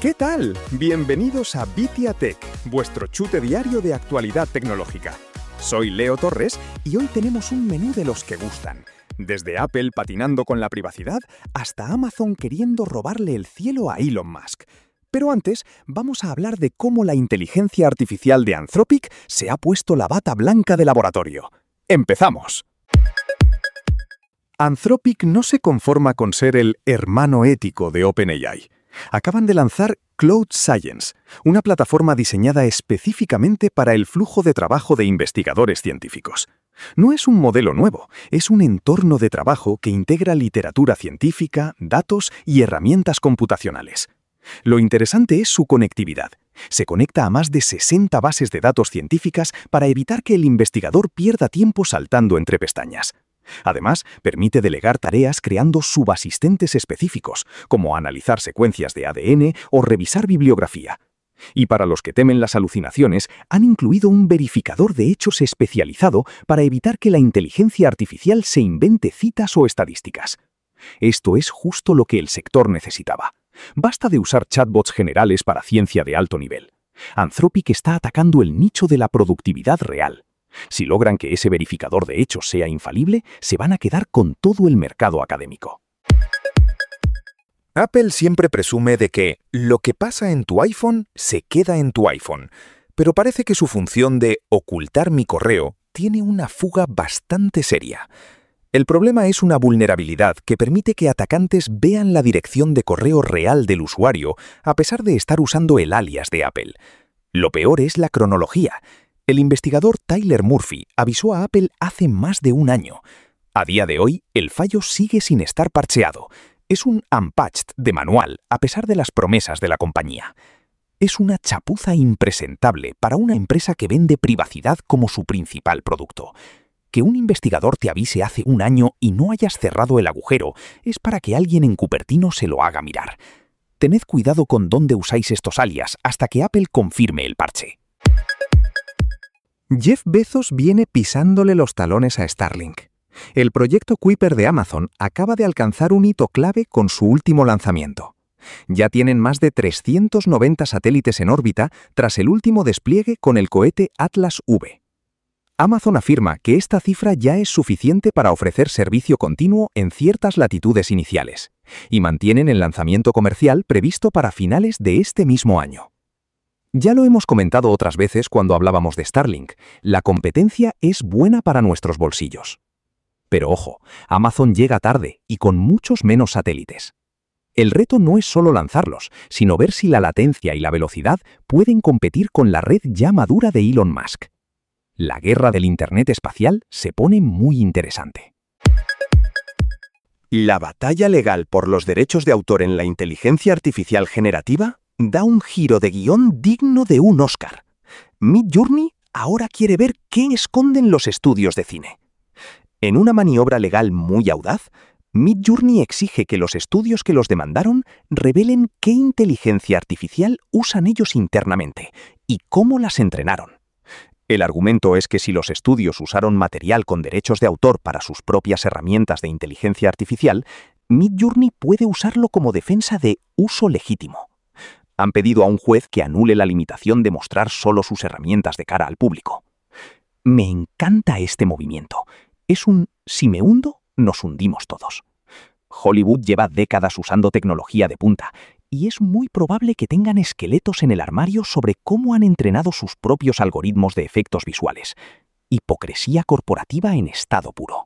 ¿Qué tal? Bienvenidos a Bitia Tech, vuestro chute diario de actualidad tecnológica. Soy Leo Torres y hoy tenemos un menú de los que gustan. Desde Apple patinando con la privacidad hasta Amazon queriendo robarle el cielo a Elon Musk. Pero antes, vamos a hablar de cómo la inteligencia artificial de Anthropic se ha puesto la bata blanca de laboratorio. ¡Empezamos! Anthropic no se conforma con ser el hermano ético de OpenAI. Acaban de lanzar Cloud Science, una plataforma diseñada específicamente para el flujo de trabajo de investigadores científicos. No es un modelo nuevo, es un entorno de trabajo que integra literatura científica, datos y herramientas computacionales. Lo interesante es su conectividad. Se conecta a más de 60 bases de datos científicas para evitar que el investigador pierda tiempo saltando entre pestañas. Además, permite delegar tareas creando subasistentes específicos, como analizar secuencias de ADN o revisar bibliografía. Y para los que temen las alucinaciones, han incluido un verificador de hechos especializado para evitar que la inteligencia artificial se invente citas o estadísticas. Esto es justo lo que el sector necesitaba. Basta de usar chatbots generales para ciencia de alto nivel. Anthropic está atacando el nicho de la productividad real. Si logran que ese verificador de hechos sea infalible, se van a quedar con todo el mercado académico. Apple siempre presume de que lo que pasa en tu iPhone se queda en tu iPhone, pero parece que su función de ocultar mi correo tiene una fuga bastante seria. El problema es una vulnerabilidad que permite que atacantes vean la dirección de correo real del usuario a pesar de estar usando el alias de Apple. Lo peor es la cronología. El investigador Tyler Murphy avisó a Apple hace más de un año. A día de hoy, el fallo sigue sin estar parcheado. Es un unpatched de manual, a pesar de las promesas de la compañía. Es una chapuza impresentable para una empresa que vende privacidad como su principal producto. Que un investigador te avise hace un año y no hayas cerrado el agujero es para que alguien en Cupertino se lo haga mirar. Tened cuidado con dónde usáis estos alias hasta que Apple confirme el parche. Jeff Bezos viene pisándole los talones a Starlink. El proyecto Kuiper de Amazon acaba de alcanzar un hito clave con su último lanzamiento. Ya tienen más de 390 satélites en órbita tras el último despliegue con el cohete Atlas V. Amazon afirma que esta cifra ya es suficiente para ofrecer servicio continuo en ciertas latitudes iniciales, y mantienen el lanzamiento comercial previsto para finales de este mismo año. Ya lo hemos comentado otras veces cuando hablábamos de Starlink, la competencia es buena para nuestros bolsillos. Pero ojo, Amazon llega tarde y con muchos menos satélites. El reto no es solo lanzarlos, sino ver si la latencia y la velocidad pueden competir con la red ya madura de Elon Musk. La guerra del Internet espacial se pone muy interesante. ¿La batalla legal por los derechos de autor en la inteligencia artificial generativa? Da un giro de guión digno de un Oscar. Midjourney ahora quiere ver qué esconden los estudios de cine. En una maniobra legal muy audaz, Midjourney exige que los estudios que los demandaron revelen qué inteligencia artificial usan ellos internamente y cómo las entrenaron. El argumento es que si los estudios usaron material con derechos de autor para sus propias herramientas de inteligencia artificial, Midjourney puede usarlo como defensa de uso legítimo. Han pedido a un juez que anule la limitación de mostrar solo sus herramientas de cara al público. Me encanta este movimiento. Es un si me hundo, nos hundimos todos. Hollywood lleva décadas usando tecnología de punta y es muy probable que tengan esqueletos en el armario sobre cómo han entrenado sus propios algoritmos de efectos visuales. Hipocresía corporativa en estado puro.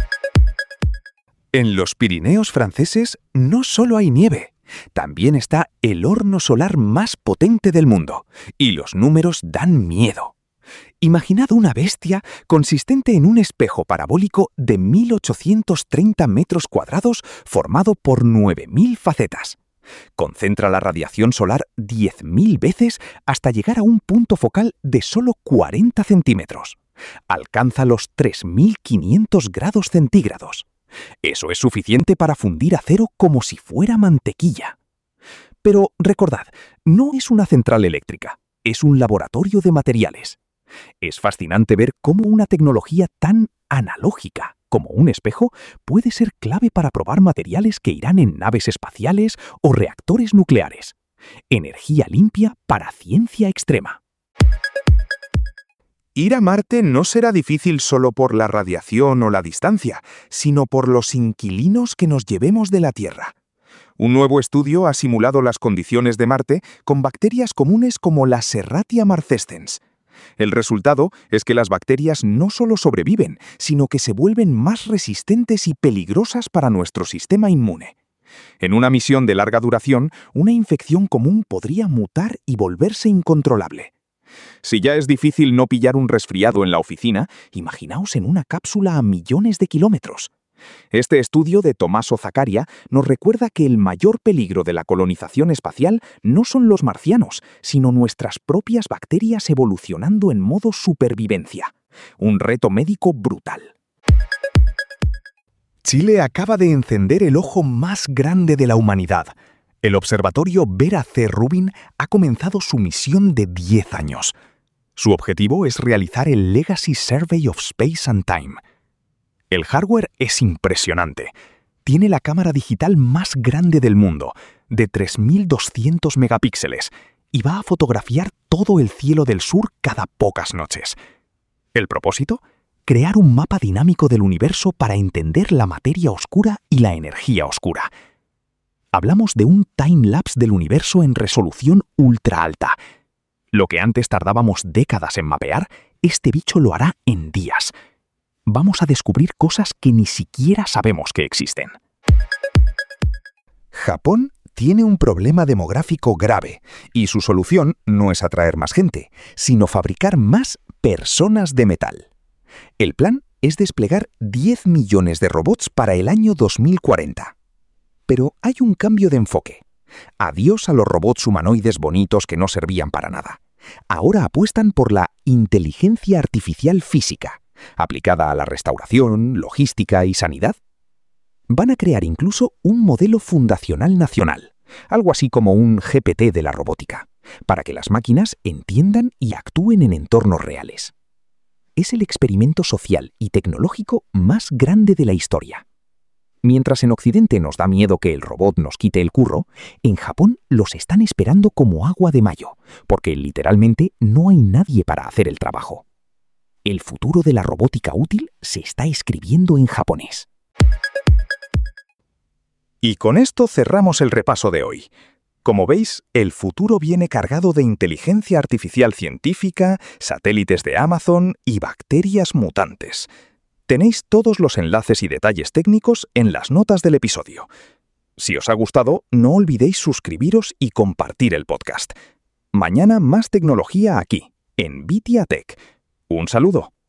En los Pirineos franceses no solo hay nieve. También está el horno solar más potente del mundo, y los números dan miedo. Imaginad una bestia consistente en un espejo parabólico de 1830 metros cuadrados formado por 9000 facetas. Concentra la radiación solar 10.000 veces hasta llegar a un punto focal de solo 40 centímetros. Alcanza los 3.500 grados centígrados. Eso es suficiente para fundir acero como si fuera mantequilla. Pero recordad, no es una central eléctrica, es un laboratorio de materiales. Es fascinante ver cómo una tecnología tan analógica como un espejo puede ser clave para probar materiales que irán en naves espaciales o reactores nucleares. Energía limpia para ciencia extrema. Ir a Marte no será difícil solo por la radiación o la distancia, sino por los inquilinos que nos llevemos de la Tierra. Un nuevo estudio ha simulado las condiciones de Marte con bacterias comunes como la Serratia marcescens. El resultado es que las bacterias no solo sobreviven, sino que se vuelven más resistentes y peligrosas para nuestro sistema inmune. En una misión de larga duración, una infección común podría mutar y volverse incontrolable. Si ya es difícil no pillar un resfriado en la oficina, imaginaos en una cápsula a millones de kilómetros. Este estudio de Tommaso Zaccaria nos recuerda que el mayor peligro de la colonización espacial no son los marcianos, sino nuestras propias bacterias evolucionando en modo supervivencia. Un reto médico brutal. Chile acaba de encender el ojo más grande de la humanidad. El observatorio Vera C. Rubin ha comenzado su misión de 10 años. Su objetivo es realizar el Legacy Survey of Space and Time. El hardware es impresionante. Tiene la cámara digital más grande del mundo, de 3.200 megapíxeles, y va a fotografiar todo el cielo del sur cada pocas noches. ¿El propósito? Crear un mapa dinámico del universo para entender la materia oscura y la energía oscura. Hablamos de un time-lapse del universo en resolución ultra alta. Lo que antes tardábamos décadas en mapear, este bicho lo hará en días. Vamos a descubrir cosas que ni siquiera sabemos que existen. Japón tiene un problema demográfico grave y su solución no es atraer más gente, sino fabricar más personas de metal. El plan es desplegar 10 millones de robots para el año 2040. Pero hay un cambio de enfoque. Adiós a los robots humanoides bonitos que no servían para nada. Ahora apuestan por la inteligencia artificial física, aplicada a la restauración, logística y sanidad. Van a crear incluso un modelo fundacional nacional, algo así como un GPT de la robótica, para que las máquinas entiendan y actúen en entornos reales. Es el experimento social y tecnológico más grande de la historia. Mientras en Occidente nos da miedo que el robot nos quite el curro, en Japón los están esperando como agua de mayo, porque literalmente no hay nadie para hacer el trabajo. El futuro de la robótica útil se está escribiendo en japonés. Y con esto cerramos el repaso de hoy. Como veis, el futuro viene cargado de inteligencia artificial científica, satélites de Amazon y bacterias mutantes. Tenéis todos los enlaces y detalles técnicos en las notas del episodio. Si os ha gustado, no olvidéis suscribiros y compartir el podcast. Mañana más tecnología aquí, en Vitia Tech. Un saludo.